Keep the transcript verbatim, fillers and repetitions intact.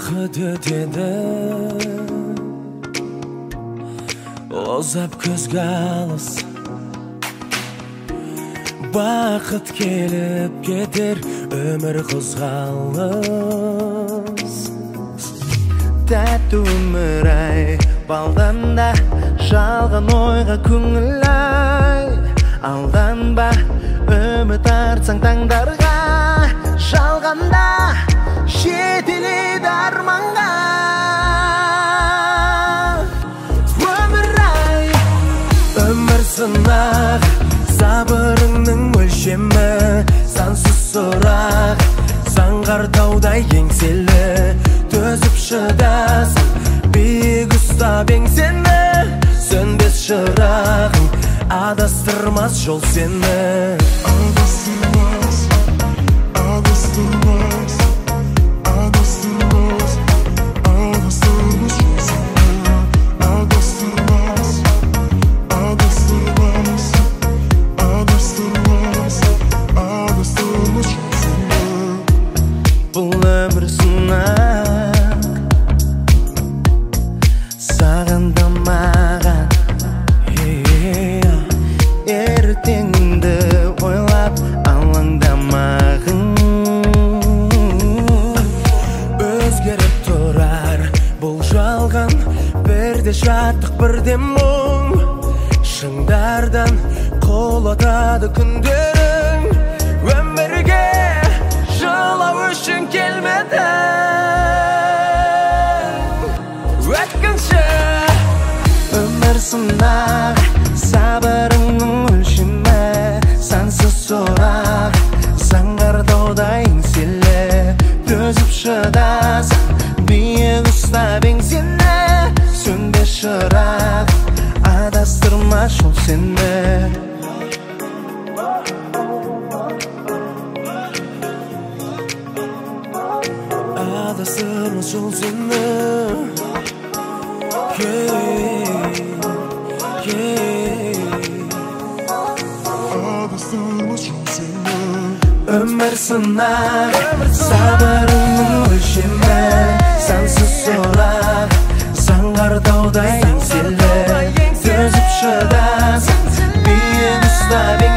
Vakit ötedi Ozap көзге алыс Vakit kelip keter Ömür kızgalız Tәтті өмір ай Балданда жалған ойға көңіл ай Алданба үміт артсаң таңдарға Жалғанда жетелейді арманға Өмір ай Өмір сынақ Сабырыңның өлшемі Сансыз сұрақ Заңғар таудай еңселі Төзіп шыдасың Биік ұстап еңсені Сөнбес шырағың Адастырмас жол сені Адастырмас Адастырмас Адастырмас Адастырмас жол сені Адастырмас Адастырмас Адастырмас Адастырмас жол сені Бұл өмір сынақ Сағындамаған Ертеңді ойлап алаңдамағың Өзгеріп тұрар бұл жалған Бірде шаттық бірде мұң Шыңдардан құлатады күндерің Өмірге жылау үшін келмедің Өткінші өмір сынақ Сабырыңның өлшемі Сансыз сұрақ Заңғар таудай еңселі Төзіп шыдасың Биік ұстап еңсені Сөнбес шырақ Адастырмас жол сені Адастырмас жол сені Адастырмас жол сені Өмір сынақ Сабырыңның өлшемі Сансыз сұрақ Заңғар таудай еңселі Төзіп шыдасың Биік ұстап